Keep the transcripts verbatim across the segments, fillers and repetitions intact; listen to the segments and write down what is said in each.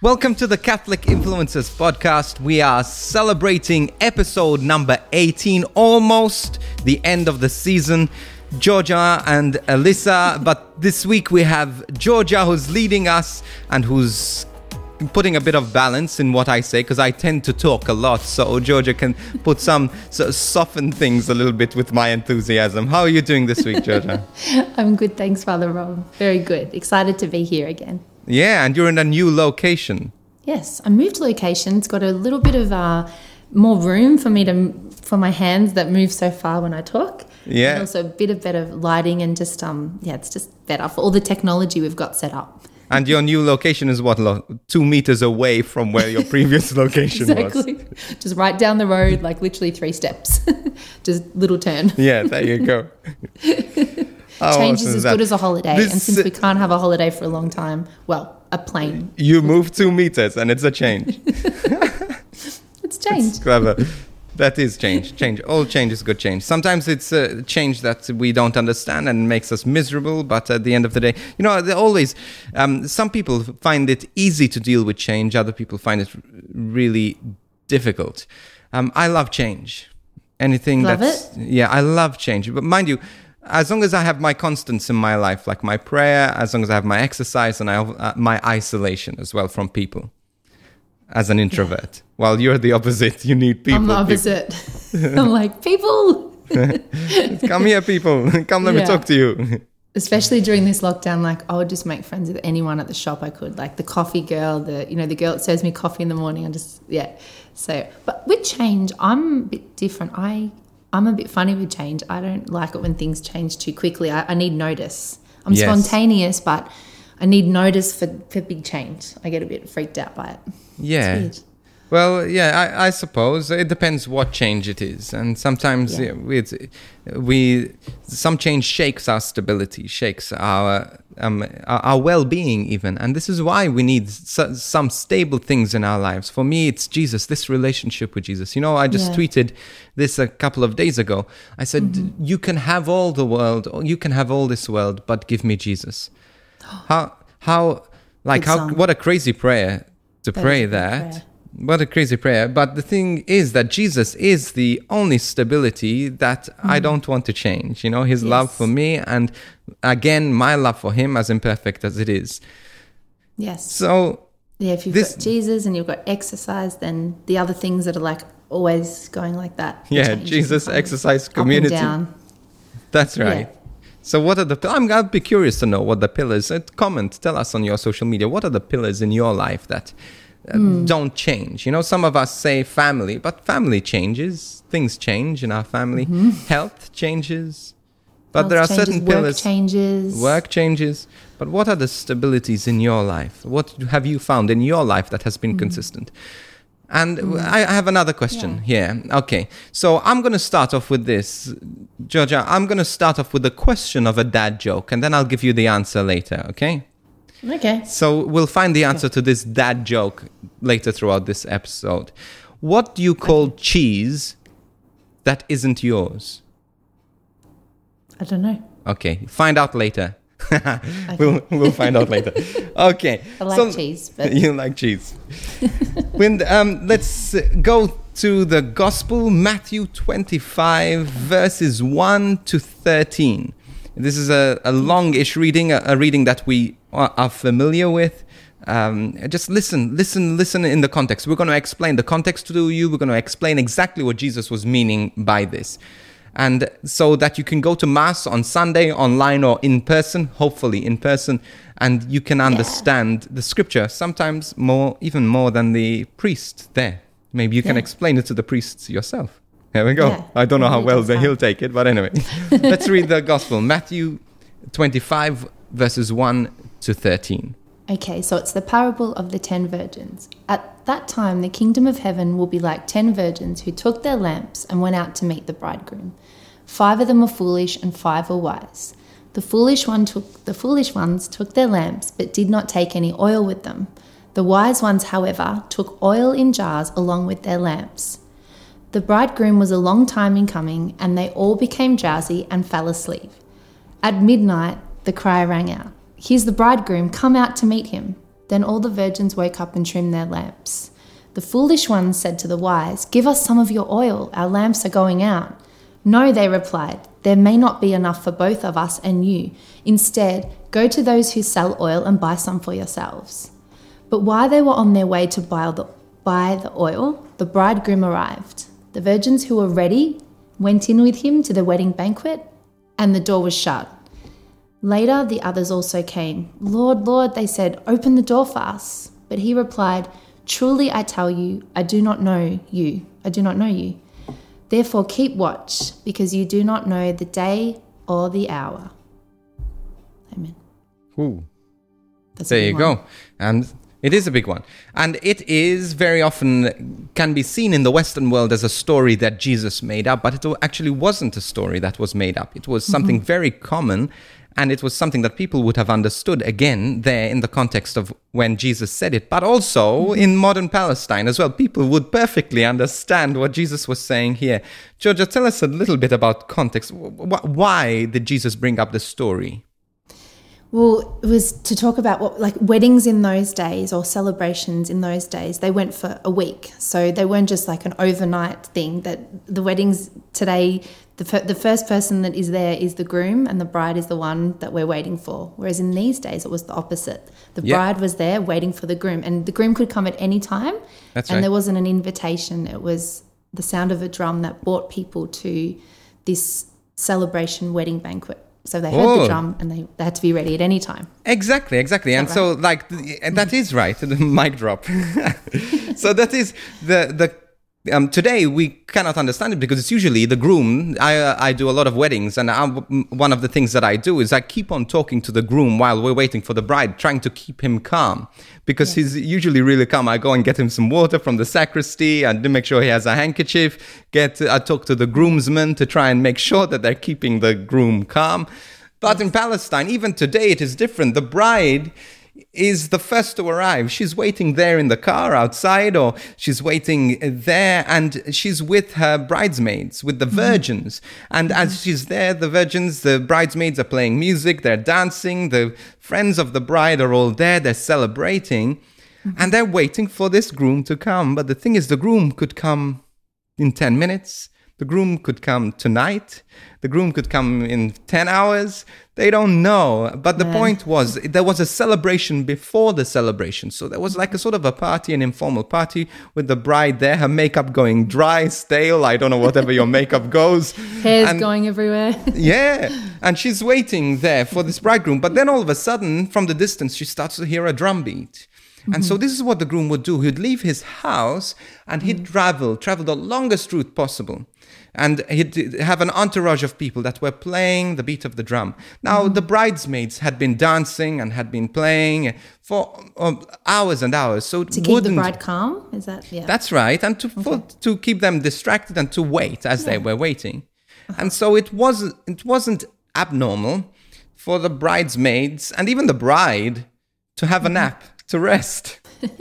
Welcome to the Catholic Influencers Podcast. We are celebrating episode number eighteen, almost the end of the season. Georgia and Alyssa, but this week we have Georgia who's leading us and who's putting a bit of balance in what I say, because I tend to talk a lot, so Georgia can put some sort of soften things a little bit with my enthusiasm. How are you doing this week, Georgia? I'm good, thanks, Father Rob. Very good. Excited to be here again. Yeah, and you're in a new location. Yes, I moved location. It's got a little bit of uh, more room for me to for my hands that move so far when I talk. Yeah. And also a bit of better lighting and just um yeah, it's just better for all the technology we've got set up. And your new location is what, lo- two meters away from where your previous location exactly. was? Exactly. Just right down the road, like literally three steps. Just little turn. Yeah, there you go. How Change is as that? Good as a holiday. This, and since we can't have a holiday for a long time, well, a plane. You move two meters and it's a change. It's change. It's clever. That is change. Change. All change is good change. Sometimes it's a change that we don't understand and makes us miserable. But at the end of the day, you know, always, um, some people find it easy to deal with change. Other people find it really difficult. Um, I love change. Anything love that's... it? Yeah, I love change. But mind you, as long as I have my constants in my life, like my prayer, as long as I have my exercise and I have uh, my isolation as well from people. As an introvert. Yeah. While you're the opposite, you need people. I'm the opposite. I'm like, people. Come here, people. Come, let yeah. me talk to you. Especially during this lockdown, like I would just make friends with anyone at the shop I could. Like the coffee girl, the you know, the girl that serves me coffee in the morning. I just, yeah. So, but with change, I'm a bit different. I, I'm a bit funny with change. I don't like it when things change too quickly. I, I need notice. I'm yes. spontaneous, but I need notice for, for big change. I get a bit freaked out by it. Yeah. Well, yeah, I, I suppose it depends what change it is, and sometimes yeah. we, we some change shakes our stability, shakes our um, our, our well-being even, and this is why we need su- some stable things in our lives. For me, it's Jesus, this relationship with Jesus. You know, I just yeah. tweeted this a couple of days ago. I said, mm-hmm. "You can have all the world, you can have all this world, but give me Jesus." How how like Good how song. What a crazy prayer. To that pray that. Prayer. What a crazy prayer. But the thing is that Jesus is the only stability that mm. I don't want to change. You know, his yes. love for me and again, my love for him, as imperfect as it is. Yes. So, yeah, if you've this, got Jesus and you've got exercise, then the other things that are like always going like that. Yeah, Jesus, exercise, community. Up and down. That's right. Yeah. So what are the, I'm, I'd be curious to know what the pillars, uh, comment, tell us on your social media, what are the pillars in your life that uh, mm. don't change? You know, some of us say family, but family changes, things change in our family, mm-hmm. health changes, but health there are changes, certain work pillars. changes. Work changes. But what are the stabilities in your life? What have you found in your life that has been mm. consistent? And mm. I have another question yeah. here. Okay, so I'm going to start off with this. Georgia, I'm going to start off with a question of a dad joke, and then I'll give you the answer later, okay? Okay. So we'll find the answer okay. to this dad joke later throughout this episode. What do you call okay. cheese that isn't yours? I don't know. Okay, find out later. okay. we'll we'll find out later. Okay. I like so, cheese. But... You like cheese. when um, let's go to the Gospel, Matthew twenty-five, verses one to thirteen. This is a, a longish reading, a, a reading that we are, are familiar with. Um, just listen, listen, listen in the context. We're going to explain the context to you. We're going to explain exactly what Jesus was meaning by this. And so that you can go to Mass on Sunday, online or in person, hopefully in person, and you can understand yeah. the scripture, sometimes more, even more than the priest there. Maybe you can yeah. explain it to the priests yourself. Here we go. Yeah, I don't know how well the, he'll take it, but anyway. Let's read the Gospel. Matthew twenty-five, verses one to thirteen. Okay, so it's the parable of the ten virgins. At that time, the kingdom of heaven will be like ten virgins who took their lamps and went out to meet the bridegroom. Five of them were foolish and five were wise. The foolish one took the foolish ones took their lamps, but did not take any oil with them. The wise ones, however, took oil in jars along with their lamps. The bridegroom was a long time in coming, and they all became drowsy and fell asleep. At midnight, the cry rang out, "Here's the bridegroom, come out to meet him." Then all the virgins woke up and trimmed their lamps. The foolish ones said to the wise, "Give us some of your oil, our lamps are going out." "No," they replied, "there may not be enough for both of us and you. Instead, go to those who sell oil and buy some for yourselves." But while they were on their way to buy the, buy the oil, the bridegroom arrived. The virgins who were ready went in with him to the wedding banquet, and the door was shut. Later, the others also came. "Lord, Lord," they said, "open the door for us." But he replied, "Truly I tell you, I do not know you. I do not know you. Therefore keep watch, because you do not know the day or the hour." Amen. Ooh. That's a There good you one. go. And it is a big one. And it is very often can be seen in the Western world as a story that Jesus made up, but it actually wasn't a story that was made up. It was something Mm-hmm. very common, and it was something that people would have understood again there in the context of when Jesus said it, but also Mm-hmm. in modern Palestine as well. People would perfectly understand what Jesus was saying here. Georgia, tell us a little bit about context. Wh- Why did Jesus bring up the story? Well, it was to talk about what, like weddings in those days or celebrations in those days, they went for a week. So they weren't just like an overnight thing. That the weddings today, the, fir- the first person that is there is the groom and the bride is the one that we're waiting for. Whereas in these days, it was the opposite. The Yeah. bride was there waiting for the groom, and the groom could come at any time. That's and right. there wasn't an invitation. It was the sound of a drum that brought people to this celebration wedding banquet. So they heard Oh. the drum and they, they had to be ready at any time. Exactly, exactly. And that so, like, th- that is right. The mic drop. So that is the the. Um, today we cannot understand it because it's usually the groom. I uh, I do a lot of weddings, and I, one of the things that I do is I keep on talking to the groom while we're waiting for the bride, trying to keep him calm because he's usually really calm. I go and get him some water from the sacristy and make sure he has a handkerchief. Get I talk to the groomsmen to try and make sure that they're keeping the groom calm. But in Palestine, even today, it is different. The bride is the first to arrive. She's waiting there in the car outside, or she's waiting there, and she's with her bridesmaids, with the virgins. And as she's there, the virgins, the bridesmaids are playing music, they're dancing, the friends of the bride are all there, they're celebrating, and they're waiting for this groom to come. But the thing is, the groom could come in ten minutes. The groom could come tonight. The groom could come in ten hours. They don't know. But the Yeah. point was, there was a celebration before the celebration. So there was like a sort of a party, an informal party with the bride there, her makeup going dry, stale. I don't know, whatever your makeup goes. Hair's And- going everywhere. yeah, and she's waiting there for this bridegroom. But then all of a sudden, from the distance, she starts to hear a drum beat. And so this is what the groom would do. He'd leave his house and he'd travel, travel the longest route possible. And he'd have an entourage of people that were playing the beat of the drum. Now, the bridesmaids had been dancing and had been playing for um, hours and hours. So it To keep the wouldn't- bride calm? Is that, yeah. That's right. And to for, to keep them distracted and to wait as they were waiting. And so it wasn't it wasn't abnormal for the bridesmaids and even the bride to have a nap, to rest.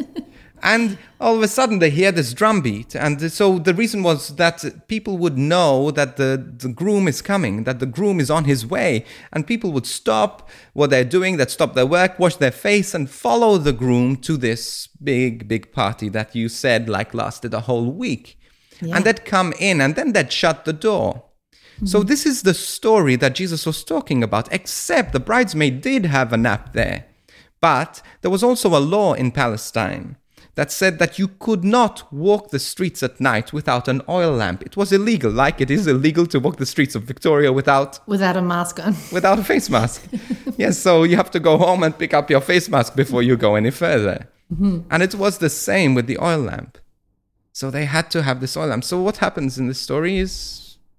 And all of a sudden they hear this drum beat. And so the reason was that people would know that the, the groom is coming, that the groom is on his way. And people would stop what they're doing, they'd stop their work, wash their face, and follow the groom to this big, big party that you said like lasted a whole week. Yeah. And they'd come in and then they'd shut the door. So this is the story that Jesus was talking about, except the bridesmaid did have a nap there. But there was also a law in Palestine that said that you could not walk the streets at night without an oil lamp. It was illegal, like it is illegal to walk the streets of Victoria without Without a mask on. without a face mask. Yes, so you have to go home and pick up your face mask before you go any further. And it was the same with the oil lamp. So they had to have this oil lamp. So what happens in this story is...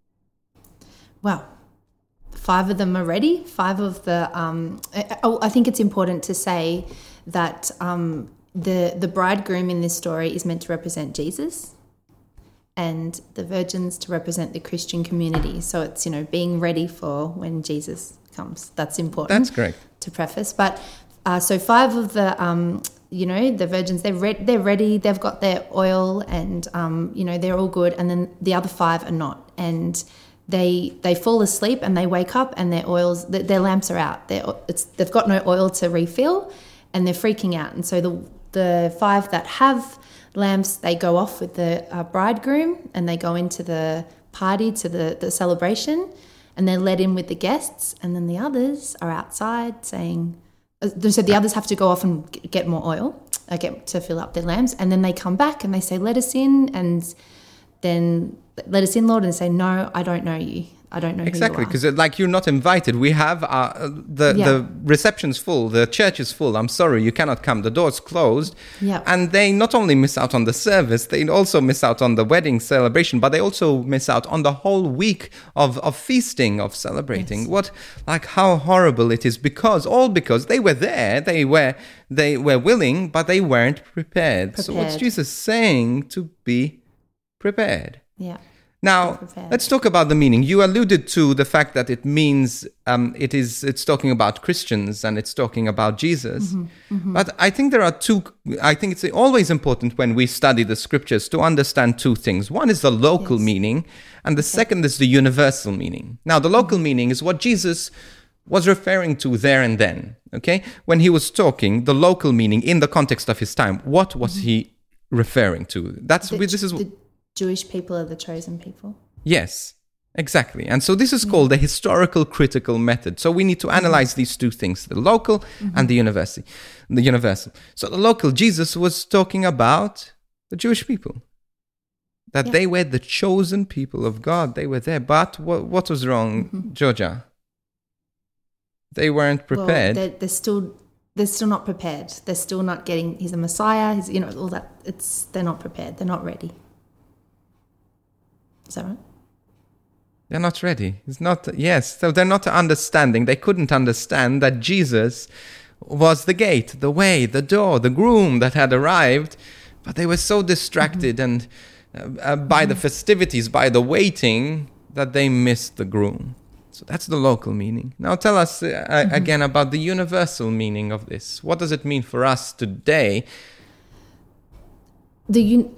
Well, five of them are ready. Five of the... Um, I, I think it's important to say that um, the, the bridegroom in this story is meant to represent Jesus and the virgins to represent the Christian community. So it's, you know, being ready for when Jesus comes. That's important. That's great. To preface. But uh, so five of the... Um, you know, the virgins, they're, re- they're ready, they've got their oil and, um, you know, they're all good. And then the other five are not. And they they fall asleep and they wake up and their oils, their, their lamps are out. They're, it's, they've got no oil to refill. and they're freaking out. And so the the five that have lamps, they go off with the uh, bridegroom, and they go into the party, to the, the celebration, and they're let in with the guests. And then the others are outside saying, so the others have to go off and get more oil, uh, get to fill up their lamps, and then they come back and they say, let us in, and then let us in, Lord, and they say, no, I don't know you. I don't know exactly, who you are. because like you're not invited. We have our, the Yeah. the reception's full, the church is full. I'm sorry, you cannot come. The door's closed. Yeah. And they not only miss out on the service, they also miss out on the wedding celebration, but they also miss out on the whole week of, of feasting, of celebrating. Yes. What, like how horrible it is, because all because they were there, they were they were willing, but they weren't prepared. So what's Prepared. Jesus saying? To be prepared. Yeah. Now, prepared. let's talk about the meaning. You alluded to the fact that it means um, it is. It's talking about Christians and it's talking about Jesus. Mm-hmm, mm-hmm. But I think there are two. I think it's always important when we study the scriptures to understand two things. One is the local Yes. meaning, and the second is the universal meaning. Now, the local Mm-hmm. meaning is what Jesus was referring to there and then. Okay, when he was talking, the local meaning in the context of his time. What was he referring to? That's Mm-hmm. The, this is. the Jewish people are the chosen people. Yes, exactly. And so this is called the historical critical method. So we need to analyze these two things, the local Mm-hmm. and the universal. The universal. So the local, Jesus was talking about the Jewish people. That Yeah. they were the chosen people of God. They were there. But what, what was wrong, Mm-hmm. Georgia? They weren't prepared. Well, they're, they're still they're still not prepared. They're still not getting. He's a Messiah. He's, you know, all that. It's they're not prepared. They're not ready. Is that right? They're not ready. It's not, yes. So they're not understanding. They couldn't understand that Jesus was the gate, the way, the door, the groom that had arrived. But they were so distracted and uh, uh, by the festivities, by the waiting, that they missed the groom. So that's the local meaning. Now tell us uh, uh, again about the universal meaning of this. What does it mean for us today? The un-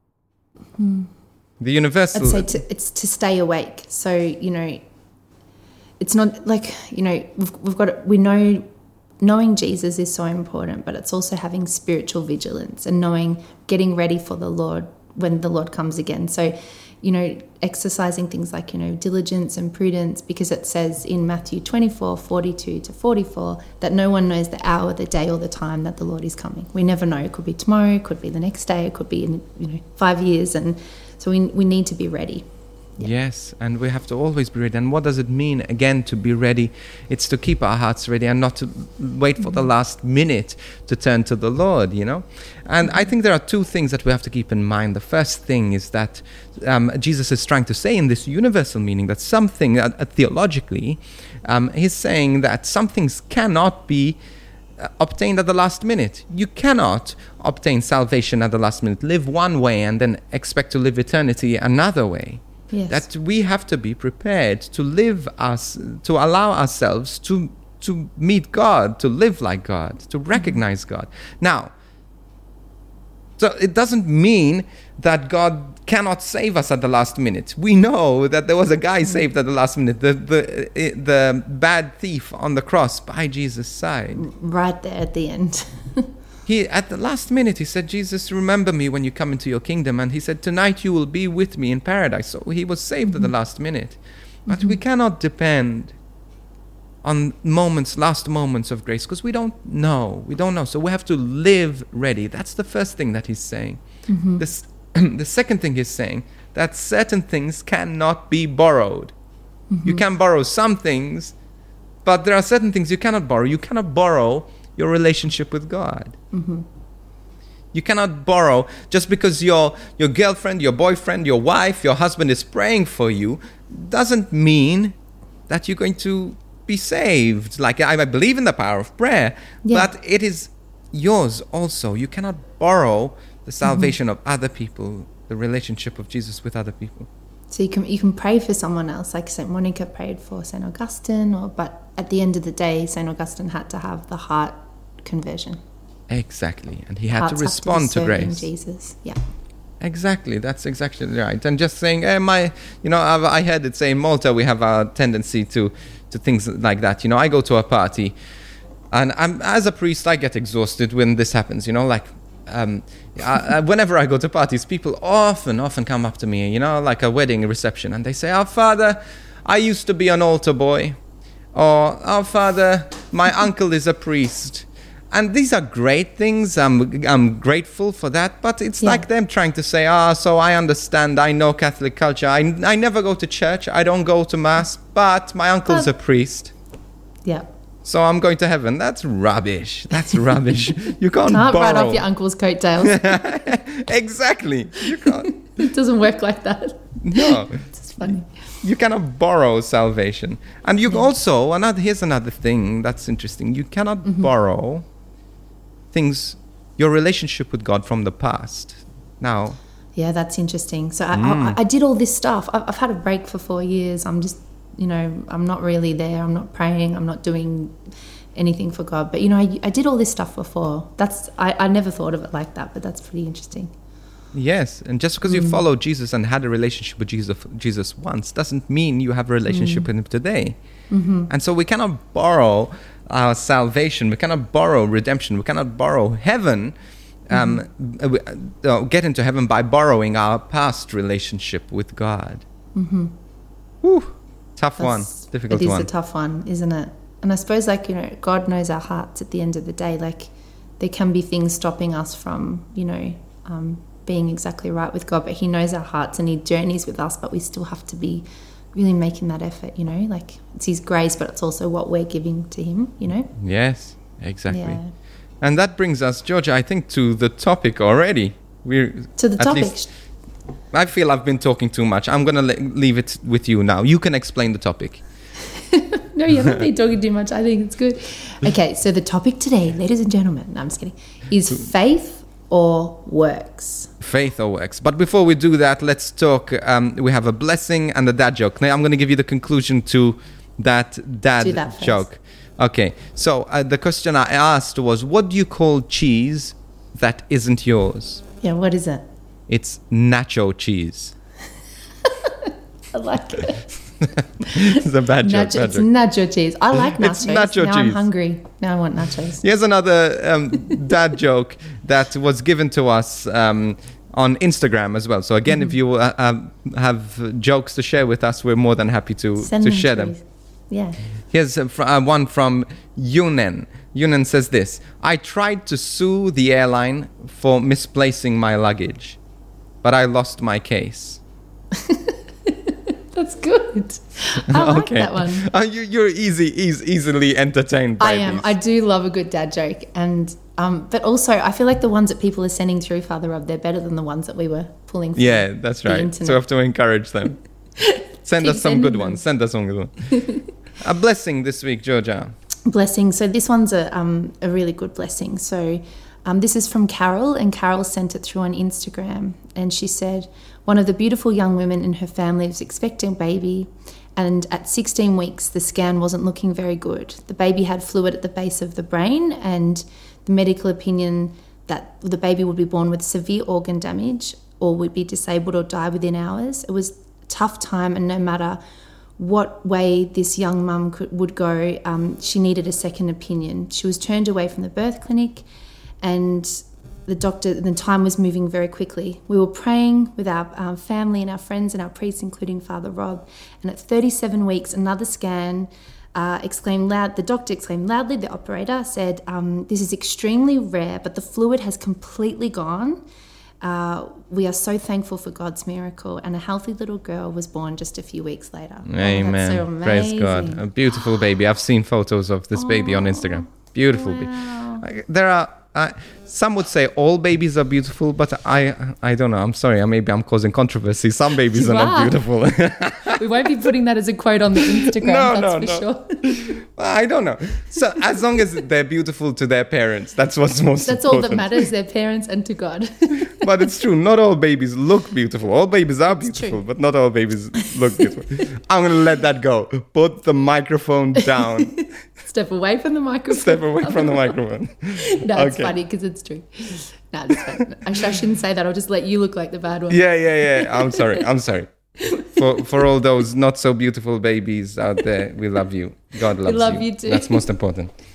The universal... I'd say to, it's to stay awake. So, you know, it's not like, you know, we've, we've got, we know, knowing Jesus is so important, but it's also having spiritual vigilance and knowing, getting ready for the Lord when the Lord comes again. So, you know, exercising things like, you know, diligence and prudence, because it says in Matthew twenty-four, forty-two to forty-four, that no one knows the hour, the day or the time that the Lord is coming. We never know. It could be tomorrow, it could be the next day, it could be in, you know, five years. And so we we need to be ready. Yeah. Yes, and we have to always be ready. And what does it mean, again, to be ready? It's to keep our hearts ready and not to wait for the last minute to turn to the Lord, you know? And I think there are two things that we have to keep in mind. The first thing is that um, Jesus is trying to say in this universal meaning that something, uh, uh, theologically, um, he's saying that some things cannot be uh, obtained at the last minute. You cannot obtain salvation at the last minute, live one way and then expect to live eternity another way. Yes. That we have to be prepared to live us, to allow ourselves to to meet God, to live like God, to recognize God. Now, so it doesn't mean that God cannot save us at the last minute. We know that there was a guy saved at the last minute, the the the bad thief on the cross by Jesus' side. Right there at the end. He, at the last minute, he said, Jesus, remember me when you come into your kingdom. And he said, tonight you will be with me in paradise. So he was saved mm-hmm. at the last minute. But mm-hmm. we cannot depend on moments, last moments of grace, because we don't know. We don't know. So we have to live ready. That's the first thing that he's saying. Mm-hmm. This, the second thing he's saying, that certain things cannot be borrowed. Mm-hmm. You can borrow some things, but there are certain things you cannot borrow. You cannot borrow your relationship with God. Mm-hmm. You cannot borrow just because your your girlfriend, your boyfriend, your wife, your husband is praying for you, doesn't mean that you're going to be saved. Like, I, I believe in the power of prayer, yeah. but it is yours also. You cannot borrow the salvation mm-hmm. of other people, the relationship of Jesus with other people. So you can you can pray for someone else, like Saint Monica prayed for Saint Augustine, or but at the end of the day, Saint Augustine had to have the heart conversion. Exactly, and he had Hearts to respond to, to grace. Jesus, yeah. Exactly, that's exactly right. And just saying, hey, my, you know, I've, I heard it say in Malta we have a tendency to, to things like that. You know, I go to a party, And I'm, as a priest, I get exhausted when this happens, you know, like um, I, I, whenever I go to parties, people often, often come up to me, you know, like a wedding reception, and they say, "Oh, Father, I used to be an altar boy," or, "Oh, Father, my uncle is a priest." And these are great things. I'm, I'm grateful for that. But it's Yeah. like them trying to say, ah, so I understand. I know Catholic culture. I, I never go to church. I don't go to Mass. But my uncle's But- a priest. Yeah. So I'm going to heaven. That's rubbish. That's rubbish. You can't, Can't borrow. write off your uncle's coattails. Exactly. You can't. It doesn't work like that. No. It's funny. You cannot borrow salvation. And you also, another, here's another thing that's interesting. You cannot Mm-hmm. borrow things, your relationship with God from the past. Now, Yeah, that's interesting. So I, Mm. I, I did all this stuff. I've, I've had a break for four years. I'm just, you know, I'm not really there. I'm not praying. I'm not doing anything for God. But, you know, I, I did all this stuff before. That's I, I never thought of it like that, but that's pretty interesting. yes, and just because you Mm. followed Jesus and had a relationship with Jesus, Jesus once doesn't mean you have a relationship Mm. with him today. Mm-hmm. And so we cannot borrow our salvation. We cannot borrow redemption. We cannot borrow heaven, um, Mm-hmm. uh, uh, get into heaven by borrowing our past relationship with God. Mm-hmm. Whew, tough one, That's- difficult It is one. a tough one, isn't it? And I suppose, like, you know, God knows our hearts at the end of the day. Like, there can be things stopping us from, you know, um, being exactly right with God, but he knows our hearts and he journeys with us, but we still have to be really making that effort, you know? Like, it's his grace, but it's also what we're giving to him, you know? Yes, exactly. Yeah. And that brings us, Georgia, I think, to the topic already. We're To the at topic. least- I feel I've been talking too much. I'm going to le- leave it with you now. You can explain the topic. No, you haven't been talking too much. I think it's good. Okay, so the topic today, ladies and gentlemen, no, I'm just kidding, is faith or works. Faith or works. But before we do that, let's talk. Um, we have a blessing and a dad joke. Now I'm going to give you the conclusion to that dad Do that first. joke. Okay, so uh, the question I asked was, what do you call cheese that isn't yours? Yeah, what is it? It's nacho cheese. I like it. It's a bad joke. Nacho, bad it's joke. nacho cheese. I like nachos. It's nacho now I'm cheese. hungry. Now I want nachos. Here's another um, dad joke that was given to us um, on Instagram as well. So again, Mm-hmm. if you uh, have, have jokes to share with us, we're more than happy to, Send to them share to them. us. Yeah. Here's uh, fr- uh, one from Yunen. Yunen says this: I tried to sue the airline for misplacing my luggage, but I lost my case. That's good. I like that one. Uh, you, you're easy, easy, easily entertained by I am. these. I do love a good dad joke. And um, but also I feel like the ones that people are sending through Father Rob, they're better than the ones that we were pulling from Yeah, that's the right. internet. So we have to encourage them. Send Keep us some sending good them. ones. Send us some good ones. A blessing this week, Georgia. Blessing. So this one's a um, a really good blessing. So um, this is from Carol, and Carol sent it through on Instagram, and she said, one of the beautiful young women in her family was expecting a baby, and at sixteen weeks the scan wasn't looking very good. The baby had fluid at the base of the brain, and the medical opinion that the baby would be born with severe organ damage or would be disabled or die within hours. It was a tough time, and no matter what way this young mum could, would go, um, she needed a second opinion. She was turned away from the birth clinic, and the doctor, the time was moving very quickly. We were praying with our um, family and our friends and our priests, including Father Rob, and at thirty-seven weeks, another scan uh, exclaimed loud, the doctor exclaimed loudly, the operator said, um, this is extremely rare, but the fluid has completely gone. Uh, we are so thankful for God's miracle, and a healthy little girl was born just a few weeks later. Oh, Amen. that's so Praise amazing. God. A beautiful baby. I've seen photos of this baby on Instagram. Beautiful Wow. baby. There are. Uh, some would say all babies are beautiful, but I I don't know. I'm sorry. Maybe I'm causing controversy. Some babies are You not are. beautiful. We won't be putting that as a quote on the Instagram, No, that's no, for no. sure. I don't know. So as long as they're beautiful to their parents, that's what's most That's all important. that matters, their parents and to God. But it's true. Not all babies look beautiful. All babies are It's beautiful, true. but not all babies look beautiful. I'm going to let that go. Put the microphone down. Step away from the microphone. Step away from the microphone. No, it's Okay. funny because it's true. No, it's fine. Actually, I shouldn't say that. I'll just let you look like the bad one. Yeah, yeah, yeah. I'm sorry. I'm sorry. For for all those not so beautiful babies out there, we love you. God loves love you too. That's most important.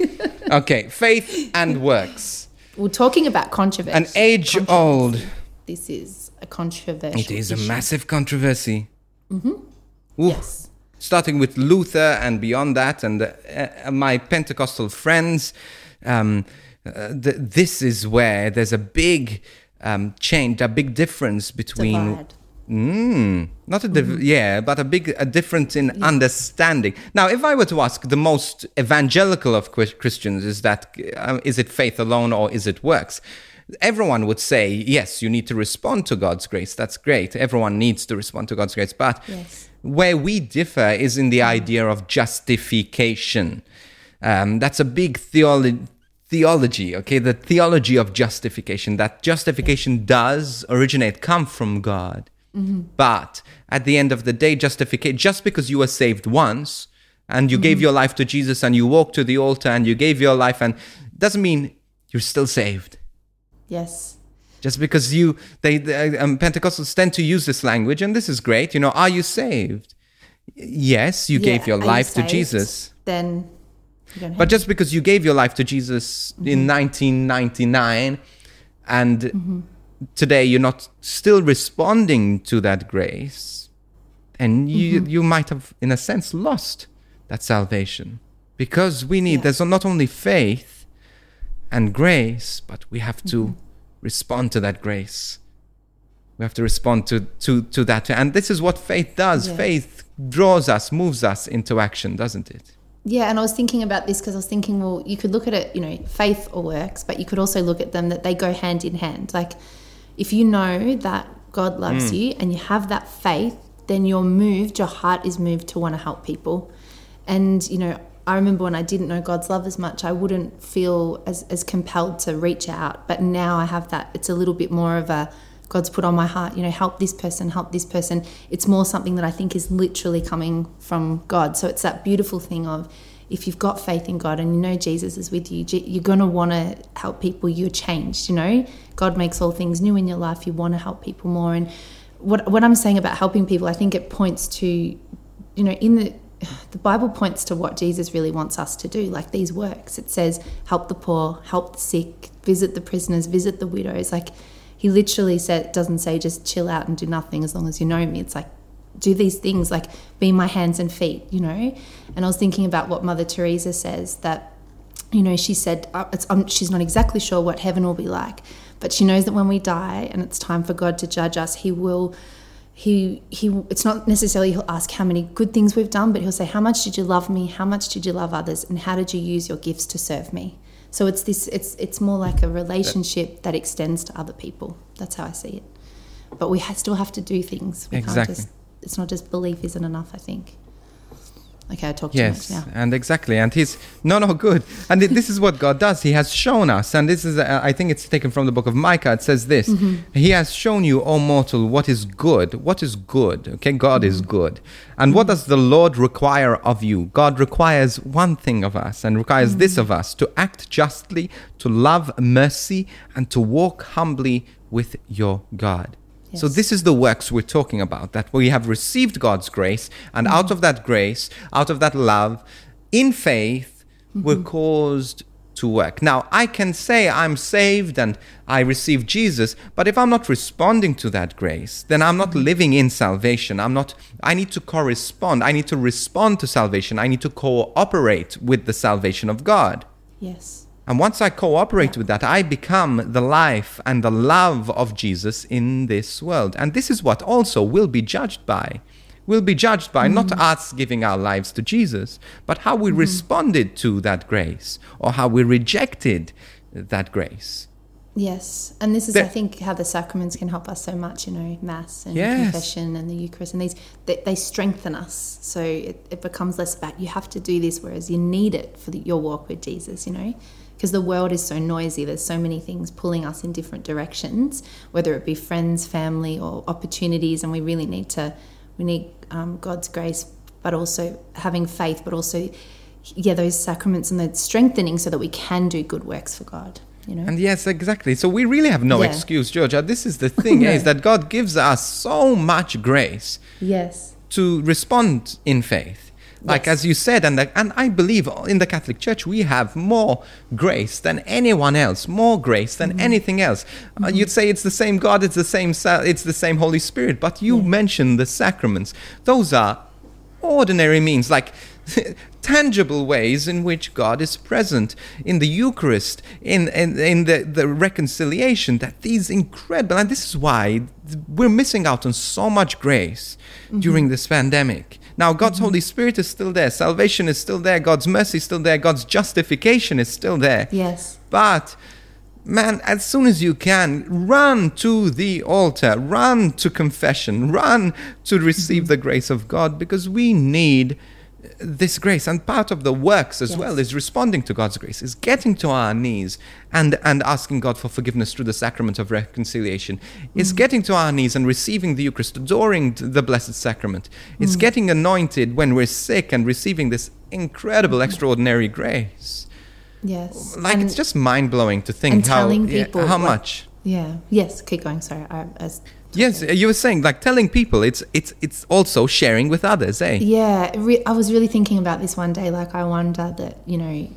Okay, faith and works. Well, talking about controversy. An age-old. This is a controversial It is issue. a massive controversy. Mm-hmm. Ooh. Yes. Starting with Luther and beyond that, and uh, my Pentecostal friends, um, uh, th- this is where there's a big um, change, a big difference between... Divide. Mm, not a div- mm-hmm. yeah, but a big a difference in yeah. understanding. Now, if I were to ask the most evangelical of Christians, is that uh, is it faith alone or is it works? Everyone would say, yes, you need to respond to God's grace. That's great. Everyone needs to respond to God's grace. But yes. where we differ is in the idea of justification. Um, that's a big theology. Theology, okay, the theology of justification. That justification does originate, come from God. Mm-hmm. But at the end of the day, justification, just because you were saved once and you mm-hmm. gave your life to Jesus and you walked to the altar and you gave your life, and doesn't mean you're still saved. Yes. Just because you, they, they um, Pentecostals tend to use this language, and this is great. You know, are you saved? Yes, you yeah. gave your are life you to Jesus. Then, you don't have but just because you gave your life to Jesus mm-hmm. in nineteen ninety-nine, and mm-hmm. today you're not still responding to that grace, and you mm-hmm. you might have, in a sense, lost that salvation, because we need, yeah. there's not only faith and grace, but we have to mm-hmm. respond to that grace. We have to respond to to to that, and this is what faith does. Yeah. Faith draws us, moves us into action, doesn't it? Yeah, and I was thinking about this because I was thinking, well, you could look at it, you know, faith or works, but you could also look at them that they go hand in hand. Like, if you know that God loves mm. you and you have that faith, then you're moved, your heart is moved to want to help people. And, you know, I remember when I didn't know God's love as much, I wouldn't feel as, as compelled to reach out. But now I have that, it's a little bit more of a, God's put on my heart, you know, help this person, help this person. It's more something that I think is literally coming from God. So it's that beautiful thing of, if you've got faith in God and you know Jesus is with you, you're going to want to help people. You're changed, you know. God makes all things new in your life. You want to help people more. And what what I'm saying about helping people, I think it points to, you know, in the the Bible points to what Jesus really wants us to do, like these works. It says, help the poor, help the sick, visit the prisoners, visit the widows. Like, he literally said, doesn't say just chill out and do nothing as long as you know me. It's like, do these things, like be my hands and feet, you know. And I was thinking about what Mother Teresa says, that, you know, she said uh, it's, um, she's not exactly sure what heaven will be like, but she knows that when we die and it's time for God to judge us, he will, he, he, it's not necessarily he'll ask how many good things we've done, but he'll say, how much did you love me? How much did you love others? And how did you use your gifts to serve me? So it's this, it's it's more like a relationship that extends to other people. That's how I see it. But we ha- still have to do things. We exactly. can't just, it's not just belief isn't enough, I think. Okay, I talked yes, too much now. and exactly. And he's, no, no, good. And it, this is what God does. He has shown us, and this is, uh, I think it's taken from the book of Micah. It says this, mm-hmm. He has shown you, O mortal, what is good. What is good? Okay, God mm-hmm. is good. And mm-hmm. what does the Lord require of you? God requires one thing of us, and requires mm-hmm. this of us, to act justly, to love mercy, and to walk humbly with your God. Yes. So this is the works we're talking about, that we have received God's grace, and mm-hmm. out of that grace, out of that love, in faith, mm-hmm. we're caused to work. Now, I can say I'm saved and I received Jesus, but if I'm not responding to that grace, then I'm not mm-hmm. living in salvation. I'm not, I need to correspond. I need to respond to salvation. I need to cooperate with the salvation of God. Yes. And once I cooperate yeah. with that, I become the life and the love of Jesus in this world. And this is what also will be judged by. We'll be judged by mm-hmm. not us giving our lives to Jesus, but how we mm-hmm. responded to that grace, or how we rejected that grace. Yes. And this is, the, I think, how the sacraments can help us so much, you know, Mass and yes. confession and the Eucharist, and these, they, they strengthen us. So it, it becomes less about, you have to do this, whereas you need it for the, your walk with Jesus, you know. Because the world is so noisy, there's so many things pulling us in different directions, whether it be friends, family, or opportunities, and we really need to, we need um, God's grace, but also having faith, but also, yeah, those sacraments and the strengthening so that we can do good works for God, you know? And yes, exactly. So we really have no yeah. excuse, Georgia. This is the thing, no. is that God gives us so much grace yes. to respond in faith. Like, Yes. as you said, and, and I believe in the Catholic Church, we have more grace than anyone else, more grace than anything else. Uh, you'd say it's the same God, it's the same, sa- it's the same Holy Spirit, but you Yeah. mentioned the sacraments. Those are ordinary means, like tangible ways in which God is present in the Eucharist, in in, in the, the reconciliation, that these incredible, and this is why we're missing out on so much grace Mm-hmm. during this pandemic. Now, God's Holy Spirit is still there, salvation is still there, God's mercy is still there, God's justification is still there. Yes. But man, as soon as you can, run to the altar, run to confession, run to receive Mm-hmm. the grace of God, because we need this grace. And part of the works as Yes. well is responding to God's grace, is getting to our knees and, and asking God for forgiveness through the sacrament of reconciliation. Is Mm-hmm. getting to our knees and receiving the Eucharist, adoring the Blessed Sacrament. It's Mm. getting anointed when we're sick and receiving this incredible, extraordinary grace. Yes. Like, And- it's just mind-blowing to think and how telling yeah, people how what- much. Yeah. Yes. Keep going. Sorry. I, as Yes, you were saying, like, telling people, it's it's it's also sharing with others, eh? Yeah, re- I was really thinking about this one day. Like, I wonder that, you know,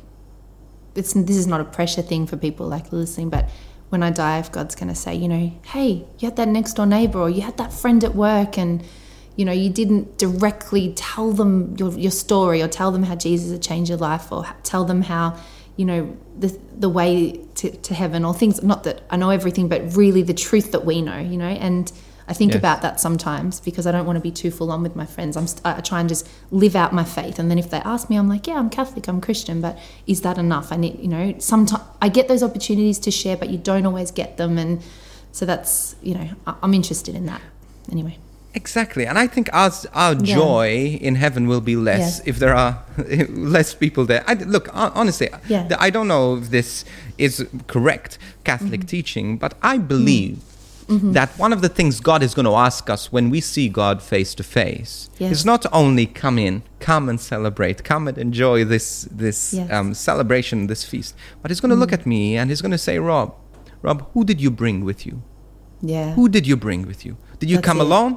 it's this is not a pressure thing for people like listening, but when I die, if God's going to say, you know, hey, you had that next door neighbor, or you had that friend at work, and you know, you didn't directly tell them your your story, or tell them how Jesus had changed your life, or tell them how, you know, the the way to, to heaven, or things. Not that I know everything, but really the truth that we know, you know. And I think Yes. about that sometimes, because I don't want to be too full on with my friends. I'm st- I try and just live out my faith, and then if they ask me, I'm like, yeah, I'm Catholic, I'm Christian, but is that enough? I need, you know, sometimes I get those opportunities to share, but you don't always get them, and so that's, you know, I- I'm interested in that anyway. Exactly, and I think our our Yeah. joy in heaven will be less Yeah. if there are less people there. I, look, hon- honestly, Yeah. th- I don't know if this is correct Catholic teaching, but I believe that one of the things God is going to ask us when we see God face to face Yes. is not only come in, come and celebrate, come and enjoy this this Yes. um, celebration, this feast, but He's going to look at me and He's going to say, Rob, Rob, who did you bring with you? Yeah. Who did you bring with you? Did you That's come it. alone?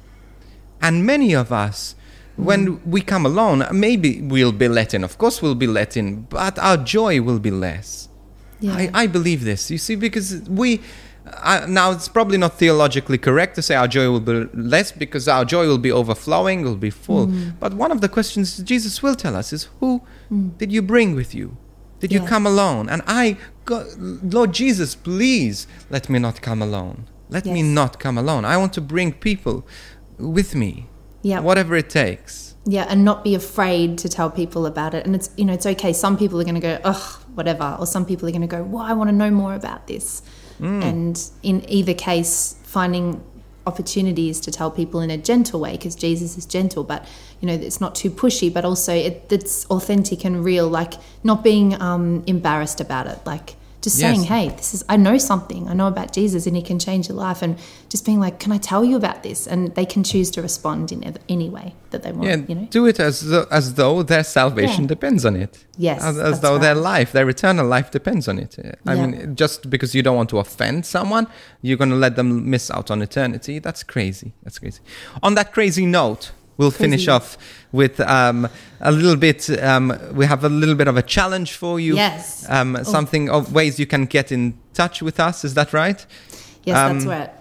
And many of us, when we come alone, maybe we'll be let in. Of course, we'll be let in, but our joy will be less. Yeah. I, I believe this, you see, because we. Uh, now, it's probably not theologically correct to say our joy will be less, because our joy will be overflowing, will be full. Mm. But one of the questions Jesus will tell us is, who did you bring with you? Did you Yeah. come alone? And I, go, Lord Jesus, please let me not come alone. Let me Yes. not come alone. I want to bring people with me, Yeah. whatever it takes. Yeah, and not be afraid to tell people about it. And it's, you know, it's okay. Some people are going to go, ugh, whatever. Or some people are going to go, well, I want to know more about this. And in either case, finding opportunities to tell people in a gentle way, because Jesus is gentle, but, you know, it's not too pushy, but also it, it's authentic and real, like not being um, embarrassed about it. Like, just Yes. saying, hey, this is, I know something, I know about Jesus and He can change your life, and just being like, can I tell you about this? And they can choose to respond in ev- any way that they want, Yeah, you know? do it as though, as though their salvation Yeah. depends on it. Yes, as, as that's though their right. life, their eternal life, depends on it. I Yeah. mean, just because you don't want to offend someone, you're going to let them miss out on eternity. That's crazy. That's crazy. On that crazy note, we'll finish Crazy. off with um, a little bit. Um, we have a little bit of a challenge for you. Yes. Um, something of ways you can get in touch with us. Is that right, Yes, um, that's right.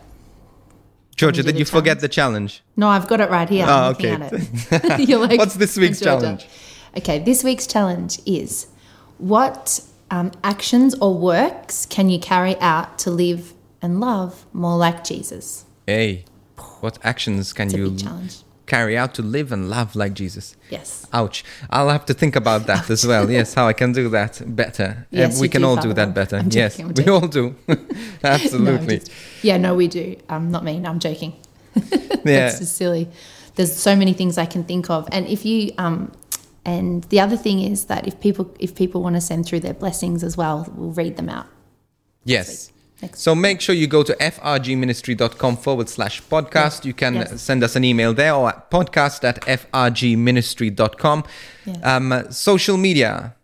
Georgia? do Did the you forget challenge? the challenge? No, I've got it right here. Oh, I'm looking okay. at it. You're like, What's this week's Georgia. challenge? Okay, this week's challenge is what um, actions or works can you carry out to live and love more like Jesus? Hey, what actions can It's a you big challenge. carry out to live and love like Jesus? Yes. Ouch. I'll have to think about that as well. Yes, how I can do that better. Yes, Uh, we you can do, all do Father that Rob. better. I'm Yes, joking, I'm we joking. all do. No, I'm Absolutely. just- yeah, no, we do. Um, not me. No, I'm joking. Yeah. That's just silly. There's so many things I can think of, and if you um, and the other thing is that if people if people want to send through their blessings as well, we'll read them out. Yes. Next. So make sure you go to frgministry.com forward slash podcast. You can Yes. send us an email there, or at podcast at frgministry.com. Yes. Um, social media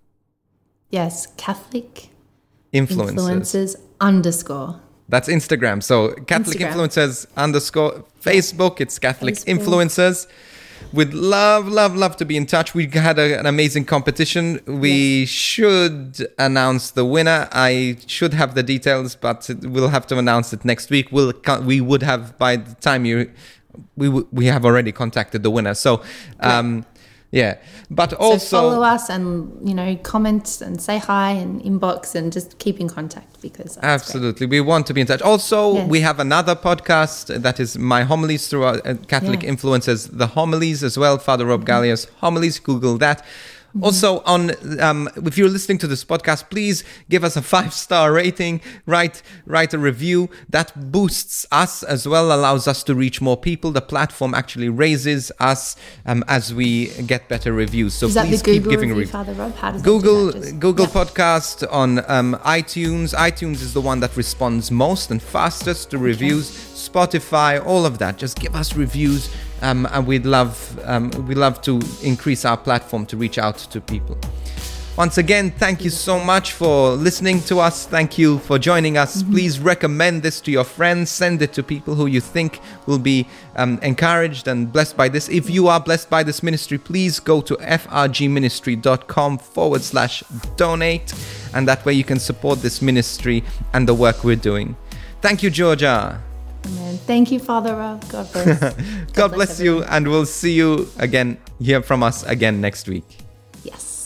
Yes, Catholic influencers. influencers underscore. That's Instagram. So Catholic Instagram. influencers underscore Facebook. It's Catholic Facebook. influencers. we'd love, love, love to be in touch. We had a, an amazing competition. We yes. should announce the winner. I should have the details, but we'll have to announce it next week. We'll we would have by the time you we we have already contacted the winner. So. Um, Yeah, but also so follow us and, you know, comment and say hi and inbox and just keep in contact because that's absolutely great. We want to be in touch. Also, yes. we have another podcast that is My Homilies through our Catholic yeah. influences, the Homilies as well. Father Rob mm-hmm. Gallia's Homilies. Google that. Mm-hmm. Also, on um, if you're listening to this podcast, please give us a five-star rating. Write write a review. That boosts us as well, allows us to reach more people. The platform actually raises us um, as we get better reviews. So Is please that the keep Google giving review, reviews. Father Rob? How does Google that do that? Just, Google yeah. Podcast on um, iTunes. iTunes is the one that responds most and fastest to reviews. Okay. Spotify, all of that. Just give us reviews. Um, and we'd love um, we love to increase our platform to reach out to people. Once again, thank you so much for listening to us. Thank you for joining us. Mm-hmm. Please recommend this to your friends. Send it to people who you think will be um, encouraged and blessed by this. If you are blessed by this ministry, please go to frgministry.com forward slash donate. And that way you can support this ministry and the work we're doing. Thank you, Georgia. Amen. Thank you, Father Rob. God bless. God, God bless, bless you, and we'll see you again, hear from us again next week. Yes.